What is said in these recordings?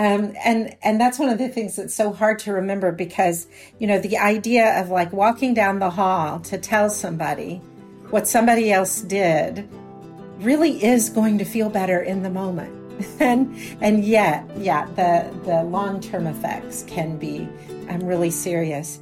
And that's one of the things that's so hard to remember because, the idea of like walking down the hall to tell somebody what somebody else did really is going to feel better in the moment. And yet, the long-term effects can be really serious.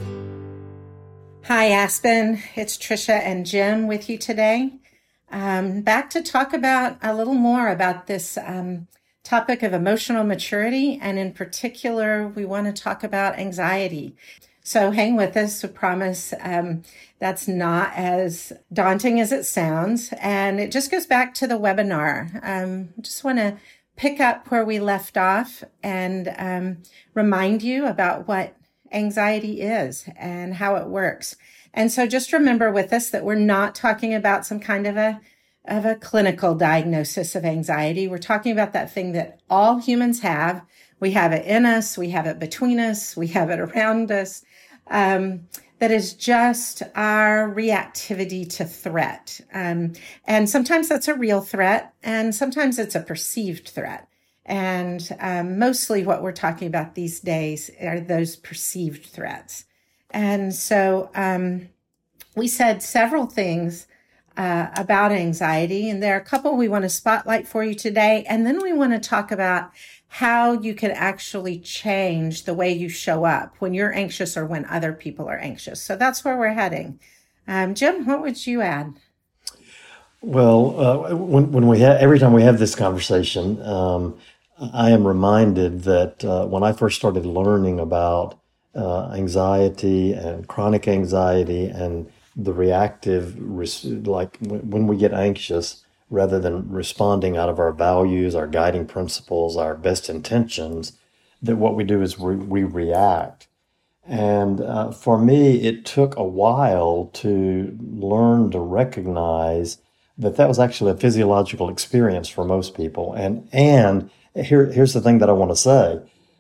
Hi, Aspen. It's Trisha and Jim with you today. Back to talk about a little more about this topic of emotional maturity. And in particular, we want to talk about anxiety. So hang with us. I promise that's not as daunting as it sounds. And it just goes back to the webinar. Just want to pick up where we left off and remind you about what anxiety is and how it works. And so just remember with us that we're not talking about some kind of a clinical diagnosis of anxiety. We're talking about that thing that all humans have. We have it in us. We have it between us. We have it around us. That is just our reactivity to threat. And sometimes that's a real threat, and sometimes it's a perceived threat. And mostly what we're talking about these days are those perceived threats. And so we said several things about anxiety, and there are a couple we want to spotlight for you today. And then we want to talk about how you can actually change the way you show up when you're anxious or when other people are anxious. So that's where we're heading. Jim, what would you add? Well, every time we have this conversation, I am reminded that when I first started learning about anxiety and chronic anxiety and the reactive, like when we get anxious, rather than responding out of our values, our guiding principles, our best intentions, that what we do is we react. And for me, it took a while to learn to recognize that was actually a physiological experience for most people. And here's the thing that I want to say.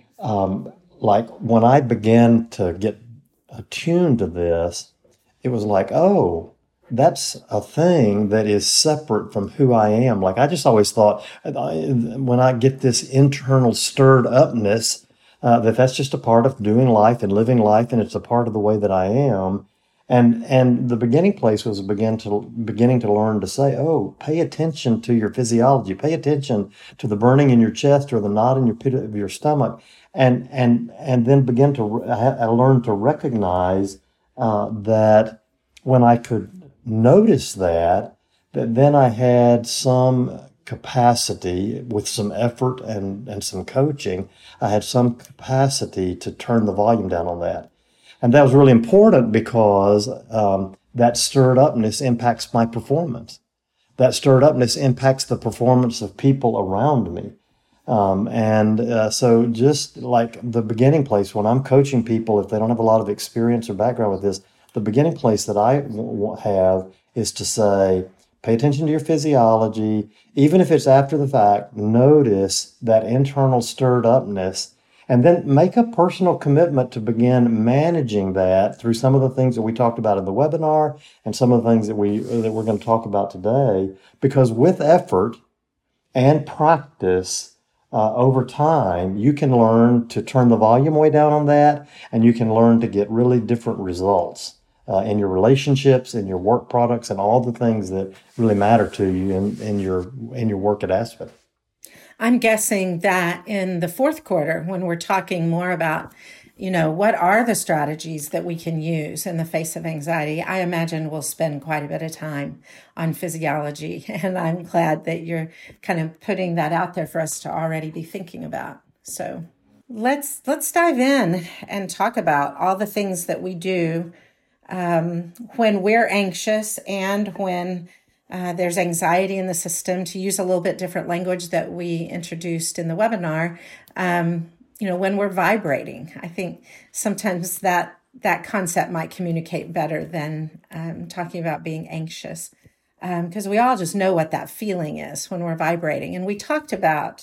Like when I began to get attuned to this, it was like, oh, that's a thing that is separate from who I am. Like I just always thought when I get this internal stirred upness, that's just a part of doing life and living life, and it's a part of the way that I am. And the beginning place was beginning to learn to say, oh, pay attention to your physiology, pay attention to the burning in your chest or the knot in your pit of your stomach, and then I learned to recognize that when I could notice that then I had some capacity with some effort and some coaching, I had some capacity to turn the volume down on that. And that was really important because that stirred upness impacts my performance. That stirred upness impacts the performance of people around me. So just like the beginning place, when I'm coaching people, if they don't have a lot of experience or background with this, the beginning place that I have is to say, pay attention to your physiology. Even if it's after the fact, notice that internal stirred upness, and then make a personal commitment to begin managing that through some of the things that we talked about in the webinar and some of the things that we're going to talk about today. Because with effort and practice, over time, you can learn to turn the volume way down on that, and you can learn to get really different results in your relationships, in your work products, and all the things that really matter to you in your work at Aspen. I'm guessing that in the fourth quarter, when we're talking more about, what are the strategies that we can use in the face of anxiety, I imagine we'll spend quite a bit of time on physiology. And I'm glad that you're kind of putting that out there for us to already be thinking about. So let's dive in and talk about all the things that we do when we're anxious and when there's anxiety in the system, to use a little bit different language that we introduced in the webinar. When we're vibrating, I think sometimes that concept might communicate better than talking about being anxious, because we all just know what that feeling is when we're vibrating. And we talked about,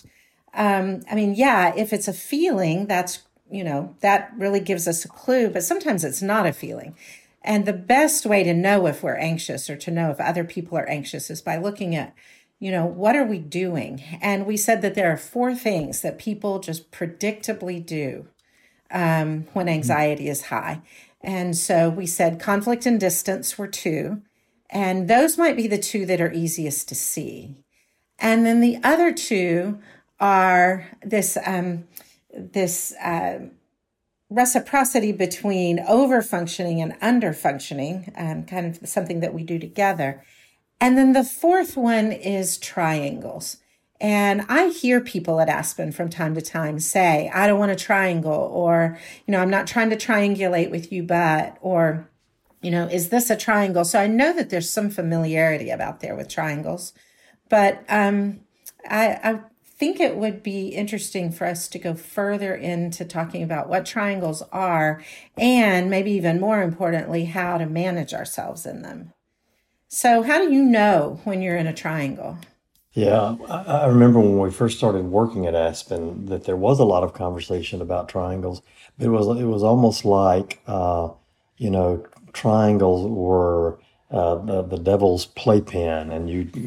if it's a feeling, that's, that really gives us a clue, but sometimes it's not a feeling. And the best way to know if we're anxious or to know if other people are anxious is by looking at what are we doing? And we said that there are 4 things that people just predictably do when anxiety is high. And so we said conflict and distance were 2, and those might be the 2 that are easiest to see. And then the other 2 are this reciprocity between over-functioning and under-functioning, kind of something that we do together. And then the 4th one is triangles. And I hear people at Aspen from time to time say, I don't want a triangle, or, I'm not trying to triangulate with you, or, is this a triangle? So I know that there's some familiarity about there with triangles, but I think it would be interesting for us to go further into talking about what triangles are, and maybe even more importantly, how to manage ourselves in them. So how do you know when you're in a triangle? Yeah, I remember when we first started working at Aspen that there was a lot of conversation about triangles. It was almost like triangles were the devil's playpen, and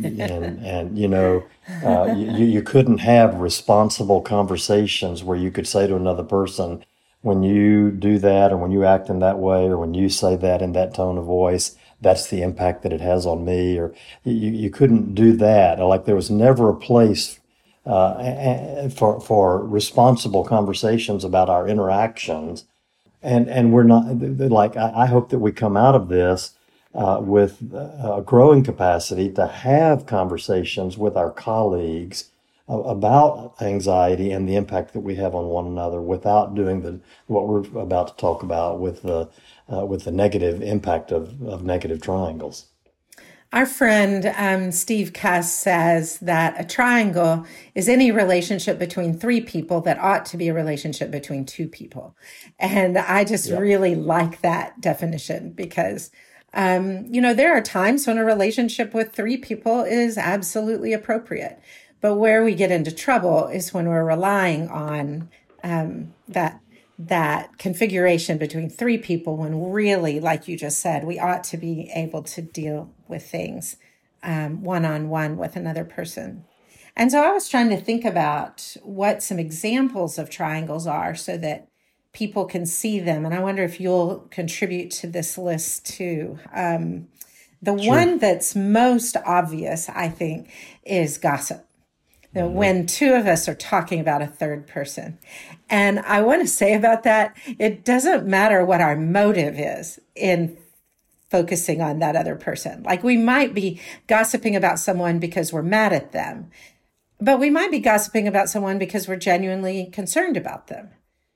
you couldn't have responsible conversations where you could say to another person, when you do that, or when you act in that way, or when you say that in that tone of voice, that's the impact that it has on me. Or you couldn't do that. Like there was never a place for responsible conversations about our interactions. And we're not, like, I hope that we come out of this with a growing capacity to have conversations with our colleagues about anxiety and the impact that we have on one another, without doing what we're about to talk about with the negative impact of negative triangles. Our friend Steve Kuss says that a triangle is any relationship between 3 people that ought to be a relationship between 2 people. And I just really like that definition, because there are times when a relationship with 3 people is absolutely appropriate. But where we get into trouble is when we're relying on that configuration between 3 people, when really, like you just said, we ought to be able to deal with things one-on-one with another person. And so I was trying to think about what some examples of triangles are so that people can see them. And I wonder if you'll contribute to this list too. The Sure. one that's most obvious, I think, is gossip. When 2 of us are talking about a third person. And I want to say about that, it doesn't matter what our motive is in focusing on that other person. Like, we might be gossiping about someone because we're mad at them, but we might be gossiping about someone because we're genuinely concerned about them.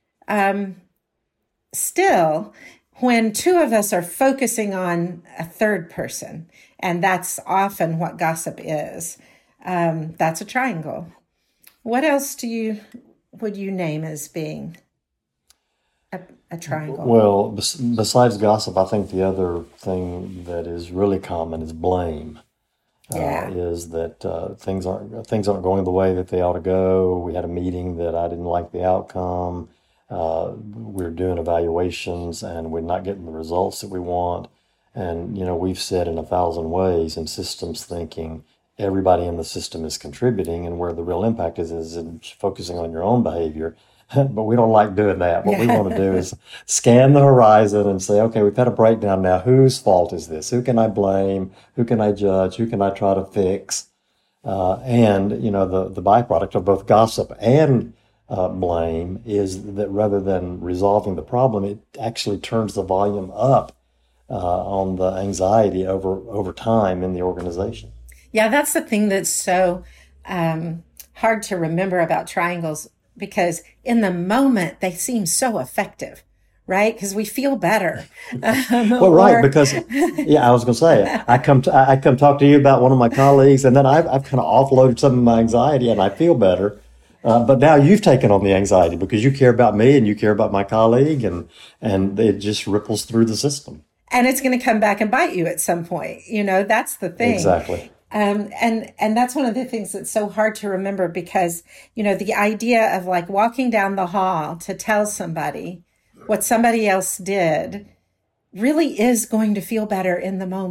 Still, when 2 of us are focusing on a third person, and that's often what gossip is, that's a triangle. What else would you name as being a triangle? Well, besides gossip, I think the other thing that is really common is blame. Is that things aren't going the way that they ought to go. We had a meeting that I didn't like the outcome. We're doing evaluations and we're not getting the results that we want. And we've said in 1,000 ways in systems thinking, everybody in the system is contributing, and where the real impact is in focusing on your own behavior. But we don't like doing that. What we want to do is scan the horizon and say, okay, we've had a breakdown now. Whose fault is this? Who can I blame? Who can I judge? Who can I try to fix? And the byproduct of both gossip and blame is that rather than resolving the problem, it actually turns the volume up on the anxiety over time in the organization. Yeah, that's the thing that's so hard to remember about triangles, because in the moment they seem so effective, right? Because we feel better. Well, right, because I was going to say, I come talk to you about one of my colleagues, and then I've kind of offloaded some of my anxiety, and I feel better. But now you've taken on the anxiety because you care about me and you care about my colleague, and it just ripples through the system. And it's going to come back and bite you at some point. That's the thing. Exactly. And that's one of the things that's so hard to remember, because, the idea of like walking down the hall to tell somebody what somebody else did really is going to feel better in the moment.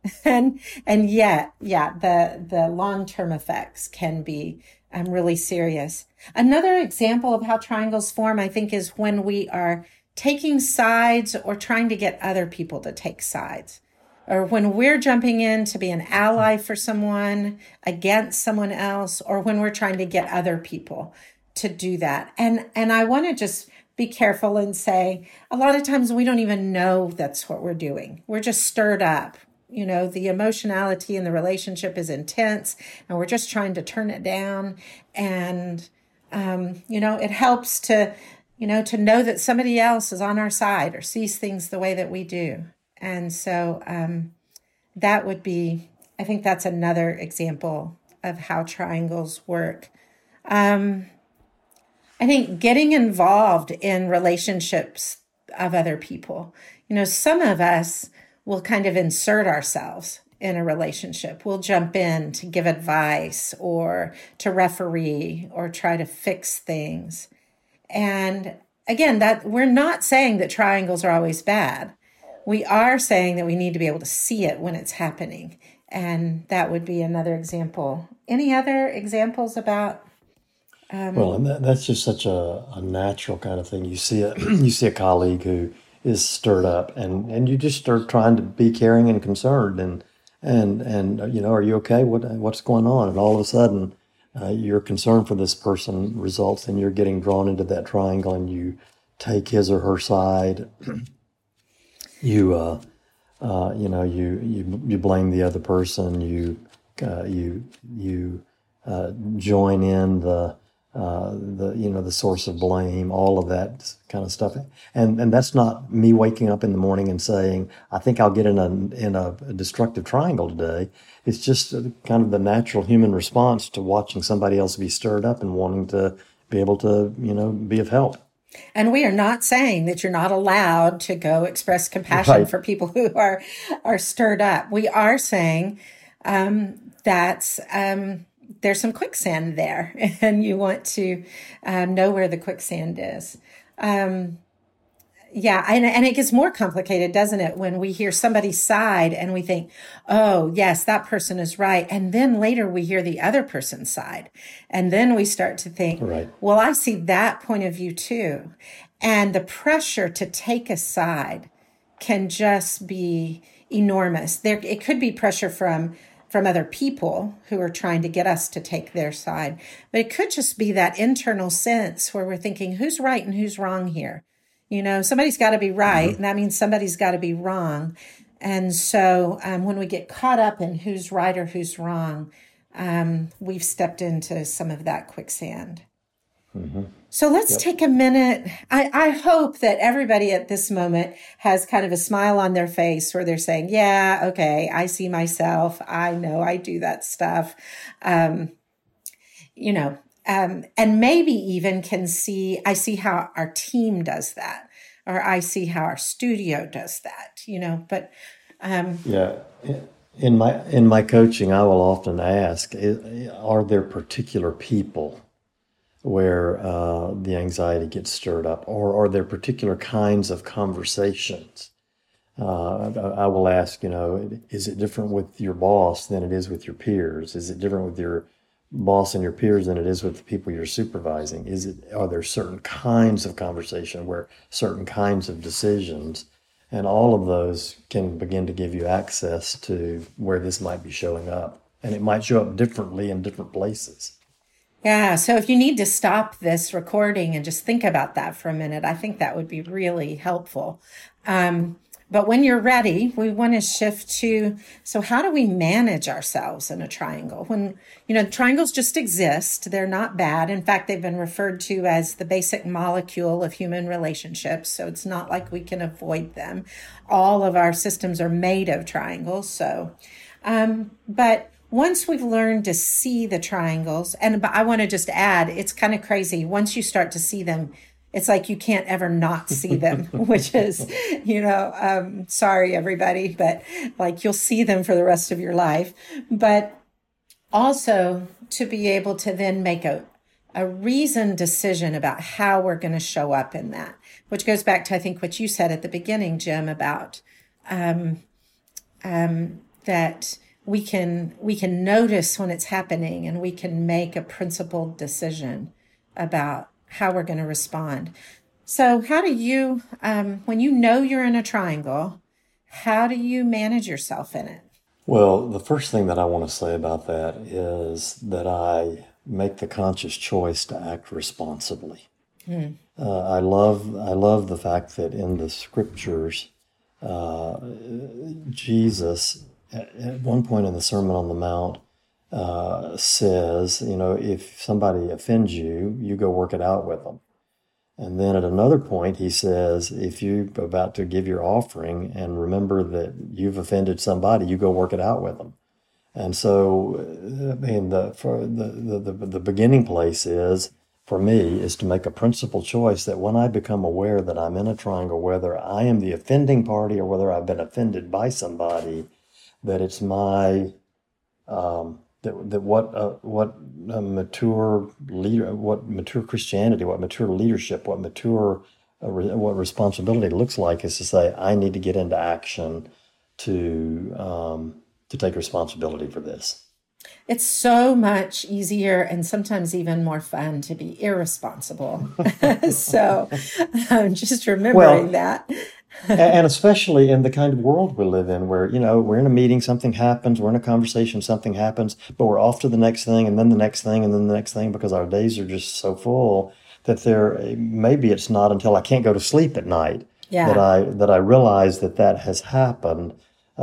And yet, yeah, the long-term effects can be really serious. Another example of how triangles form, I think, is when we are taking sides or trying to get other people to take sides, or when we're jumping in to be an ally for someone against someone else, or when we're trying to get other people to do that. And I want to just be careful and say, a lot of times we don't even know that's what we're doing. We're just stirred up. You know, the emotionality in the relationship is intense and we're just trying to turn it down. And, it helps to know that somebody else is on our side or sees things the way that we do. And so that would be, I think that's another example of how triangles work. I think getting involved in relationships of other people, some of us will kind of insert ourselves in a relationship. We'll jump in to give advice or to referee or try to fix things. And again, that we're not saying that triangles are always bad. We are saying that we need to be able to see it when it's happening. And that would be another example. Any other examples about? Well, and that's just such a natural kind of thing. You see a colleague who is stirred up, and you just start trying to be caring and concerned, and are you okay? What's going on? And all of a sudden, your concern for this person results in you're getting drawn into that triangle, and you take his or her side. You you blame the other person. You join in the source of blame, all of that kind of stuff. And that's not me waking up in the morning and saying, I think I'll get in a destructive triangle today. It's just kind of the natural human response to watching somebody else be stirred up and wanting to be able to, be of help. And we are not saying that you're not allowed to go express compassion for people who are stirred up. We are saying that there's some quicksand there, and you want to know where the quicksand is. And it gets more complicated, doesn't it, when we hear somebody's side and we think, oh, yes, that person is right. And then later we hear the other person's side. And then we start to think, well, I see that point of view too. And the pressure to take a side can just be enormous. It could be pressure from other people who are trying to get us to take their side. But it could just be that internal sense where we're thinking, who's right and who's wrong here? Somebody's got to be right, and that means somebody's got to be wrong. And so when we get caught up in who's right or who's wrong, we've stepped into some of that quicksand. Mm-hmm. So let's take a minute. I hope that everybody at this moment has kind of a smile on their face where they're saying, yeah, okay, I see myself. I know I do that stuff. And maybe even I see how our team does that, or I see how our studio does that, but. In my coaching, I will often ask, are there particular people where the anxiety gets stirred up, or are there particular kinds of conversations? I will ask, is it different with your boss than it is with your peers? Is it different with your boss and your peers than it is with the people you're supervising? Are there certain kinds of conversation where certain kinds of decisions, and all of those can begin to give you access to where this might be showing up, and it might show up differently in different places. Yeah. So if you need to stop this recording and just think about that for a minute, I think that would be really helpful. But when you're ready, we want to shift to, so how do we manage ourselves in a triangle? When, triangles just exist. They're not bad. In fact, they've been referred to as the basic molecule of human relationships. So it's not like we can avoid them. All of our systems are made of triangles. So, but once we've learned to see the triangles, and I want to just add, it's kind of crazy. Once you start to see them, it's like you can't ever not see them, which is, sorry, everybody, but like you'll see them for the rest of your life. But also to be able to then make a reasoned decision about how we're going to show up in that, which goes back to, I think, what you said at the beginning, Jim, about the that we can notice when it's happening, and we can make a principled decision about how we're going to respond. So how do you, when you know you're in a triangle, how do you manage yourself in it? Well, the first thing that I want to say about that is that I make the conscious choice to act responsibly. I love the fact that in the scriptures, Jesus, at one point in the Sermon on the Mount, says, if somebody offends you, you go work it out with them. And then at another point, he says, if you're about to give your offering and remember that you've offended somebody, you go work it out with them. And so, the beginning place for me, is to make a principled choice that when I become aware that I'm in a triangle, whether I am the offending party or whether I've been offended by somebody, that it's my what mature leader, what mature Christianity, what mature leadership, what responsibility looks like is to say, I need to get into action to take responsibility for this. It's so much easier and sometimes even more fun to be irresponsible. So just remembering that. And especially in the kind of world we live in where, we're in a meeting, something happens, we're in a conversation, something happens, but we're off to the next thing and then the next thing and then the next thing because our days are just so full that maybe it's not until I can't go to sleep at night that I realize that has happened.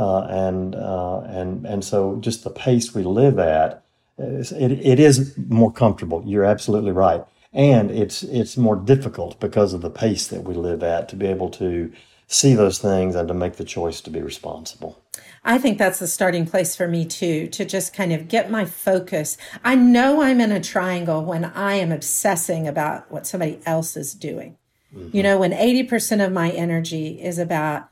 And so just the pace we live at, it is more comfortable. You're absolutely right. And it's more difficult because of the pace that we live at to be able to see those things and to make the choice to be responsible. I think that's the starting place for me too, to just kind of get my focus. I know I'm in a triangle when I am obsessing about what somebody else is doing. Mm-hmm. When 80% of my energy is about,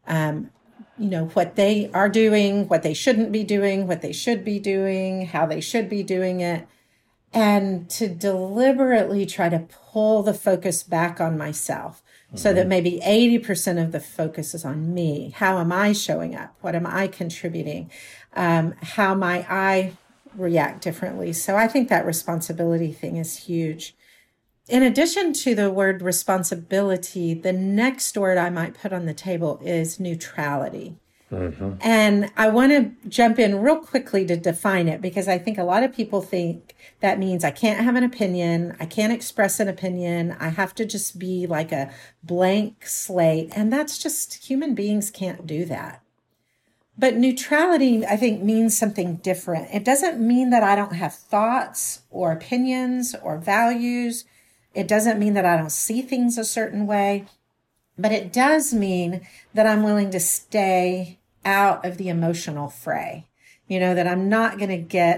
what they are doing, what they shouldn't be doing, what they should be doing, how they should be doing it. And to deliberately try to pull the focus back on myself so that maybe 80% of the focus is on me. How am I showing up? What am I contributing? How might I react differently? So I think that responsibility thing is huge. In addition to the word responsibility, the next word I might put on the table is neutrality. Mm-hmm. And I want to jump in real quickly to define it because I think a lot of people think that means I can't have an opinion. I can't express an opinion. I have to just be like a blank slate. And that's just, human beings can't do that. But neutrality, I think, means something different. It doesn't mean that I don't have thoughts or opinions or values. It doesn't mean that I don't see things a certain way. But it does mean that I'm willing to stay out of the emotional fray, that I'm not going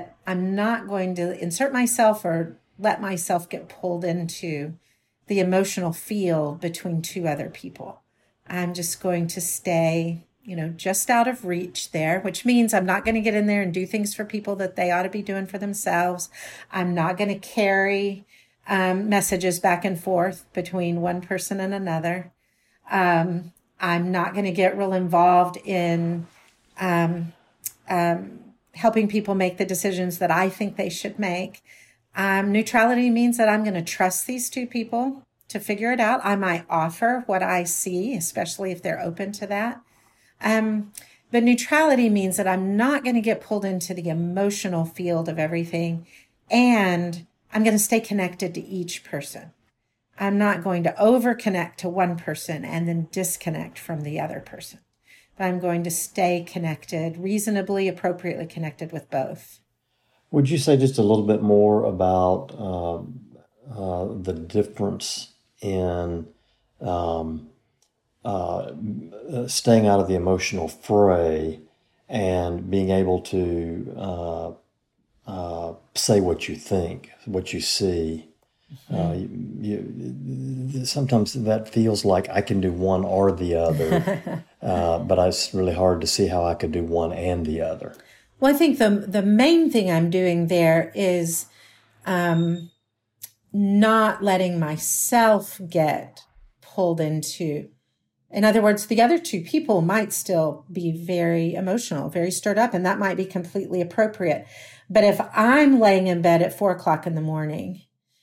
to insert myself or let myself get pulled into the emotional field between two other people. I'm just going to stay, just out of reach there, which means I'm not going to get in there and do things for people that they ought to be doing for themselves. I'm not going to carry messages back and forth between one person and another. I'm not going to get real involved in helping people make the decisions that I think they should make. Neutrality means that I'm going to trust these two people to figure it out. I might offer what I see, especially if they're open to that. But neutrality means that I'm not going to get pulled into the emotional field of everything, and I'm going to stay connected to each person. I'm not going to over-connect to one person and then disconnect from the other person. But I'm going to stay connected, reasonably, appropriately connected with both. Would you say just a little bit more about the difference in staying out of the emotional fray and being able to say what you think, what you see? Sometimes that feels like I can do one or the other, but it's really hard to see how I could do one and the other. Well, I think the main thing I'm doing there is not letting myself get pulled into In other words, the other two people might still be very emotional, very stirred up, and that might be completely appropriate. But if I'm laying in bed at 4 o'clock in the morning,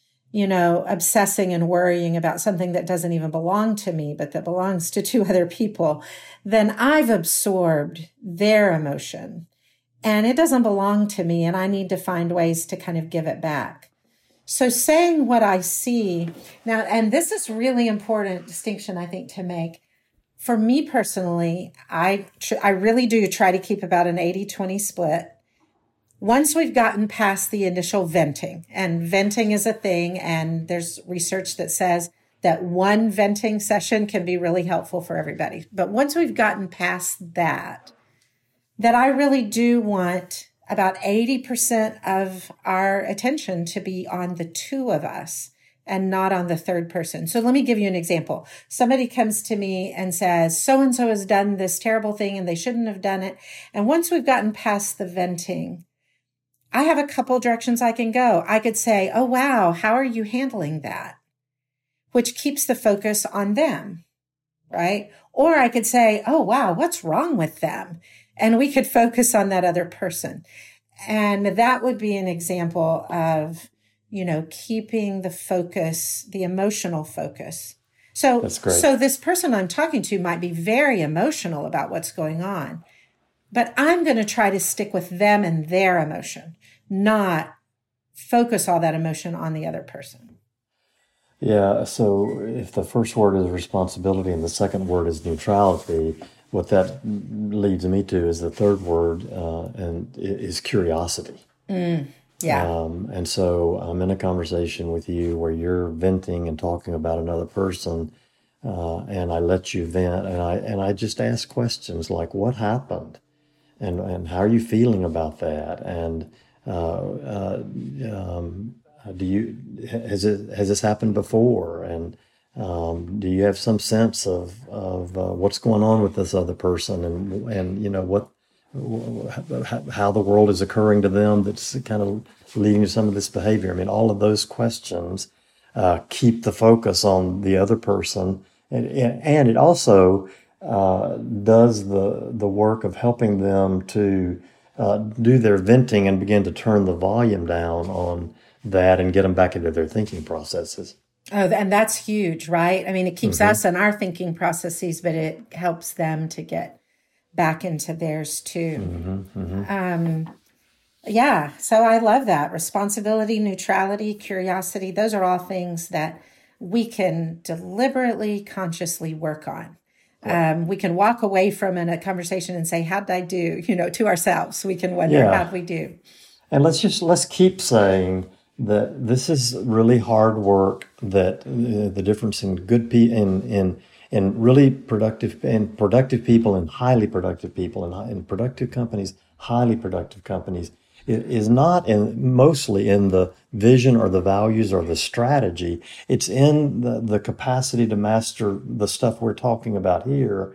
obsessing and worrying about something that doesn't even belong to me, but that belongs to two other people, then I've absorbed their emotion and it doesn't belong to me. And I need to find ways to kind of give it back. So saying what I see now, and this is really important distinction, I think, to make. For me personally, I really do try to keep about an 80-20 split. Once we've gotten past the initial venting, and venting is a thing, and there's research that says that one venting session can be really helpful for everybody. But once we've gotten past that I really do want about 80% of our attention to be on the two of us and not on the third person. So let me give you an example. Somebody comes to me and says, so-and-so has done this terrible thing and they shouldn't have done it. And once we've gotten past the venting, I have a couple directions I can go. I could say, oh, wow, how are you handling that? Which keeps the focus on them, right? Or I could say, oh, wow, what's wrong with them? And we could focus on that other person. And that would be an example of, keeping the focus, the emotional focus. So, that's great. So this person I'm talking to might be very emotional about what's going on, but I'm going to try to stick with them and their emotion, not focus all that emotion on the other person. Yeah, so if the first word is responsibility and the second word is neutrality, what that leads me to is the third word, and is curiosity. Yeah. And so I'm in a conversation with you where you're venting and talking about another person, and I let you vent, and I just ask questions like, "What happened?" and "How are you feeling about that?" And has this happened before? And do you have some sense of what's going on with this other person, and how the world is occurring to them that's kind of leading to some of this behavior? I mean, all of those questions keep the focus on the other person, and it also does the work of helping them to do their venting and begin to turn the volume down on that and get them back into their thinking processes. Oh, and that's huge, right? I mean, it keeps us in our thinking processes, but it helps them to get back into theirs too. Yeah, so I love that. Responsibility, neutrality, curiosity, those are all things that we can deliberately, consciously work on. We can walk away from a conversation and say, how'd I do? To ourselves, we can wonder, how'd we do? And let's keep saying that this is really hard work, that the difference in good people, in really productive people and highly productive people, and in productive companies, highly productive companies, is not mostly in the vision or the values or the strategy. It's in the capacity to master the stuff we're talking about here.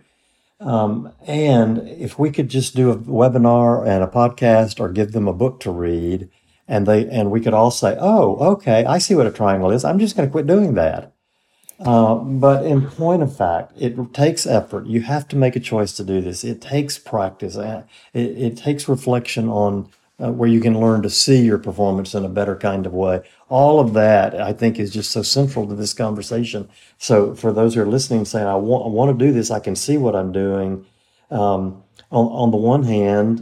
And if we could just do a webinar and a podcast or give them a book to read, and we could all say, oh, okay, I see what a triangle is. I'm just going to quit doing that. But in point of fact, it takes effort. You have to make a choice to do this. It takes practice. It takes reflection on where you can learn to see your performance in a better kind of way. All of that, I think, is just so central to this conversation. So for those who are listening, saying, I want to do this, I can see what I'm doing. On the one hand,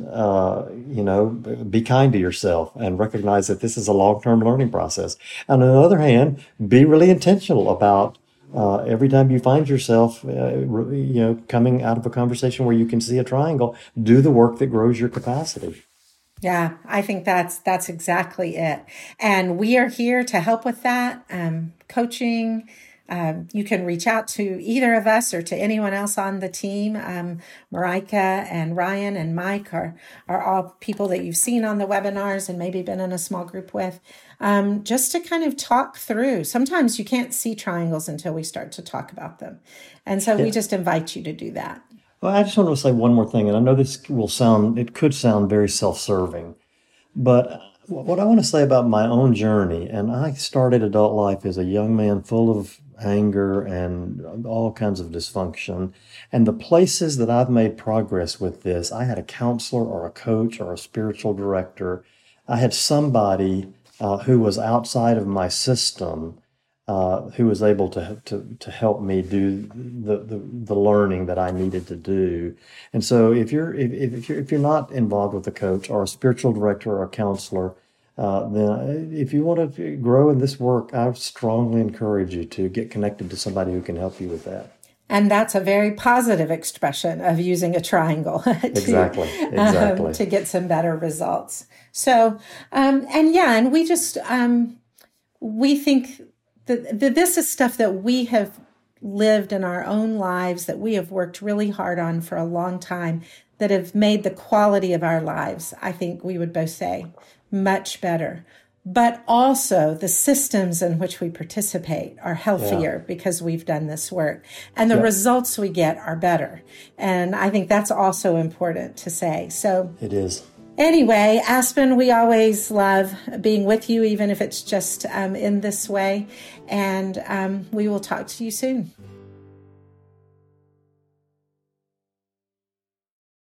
be kind to yourself and recognize that this is a long-term learning process. And on the other hand, be really intentional about every time you find yourself, coming out of a conversation where you can see a triangle, do the work that grows your capacity. Yeah, I think that's exactly it. And we are here to help with that. Coaching. You can reach out to either of us or to anyone else on the team. Marika and Ryan and Mike are all people that you've seen on the webinars and maybe been in a small group with, just to kind of talk through. Sometimes you can't see triangles until we start to talk about them. And so we just invite you to do that. Well, I just want to say one more thing, and I know this could sound very self-serving, but what I want to say about my own journey, and I started adult life as a young man full of anger and all kinds of dysfunction. And the places that I've made progress with this, I had a counselor or a coach or a spiritual director. I had somebody who was outside of my system, who was able to help me do the learning that I needed to do. And so if you're not involved with a coach or a spiritual director or a counselor, then if you want to grow in this work, I strongly encourage you to get connected to somebody who can help you with that. And that's a very positive expression of using a triangle Exactly. To get some better results. So, and we just, we think that this is stuff that we have lived in our own lives, that we have worked really hard on for a long time, that have made the quality of our lives, I think we would both say, much better. But also the systems in which we participate are healthier because we've done this work. And the results we get are better. And I think that's also important to say. So it is. Anyway, Aspen, we always love being with you, even if it's just in this way. And we will talk to you soon.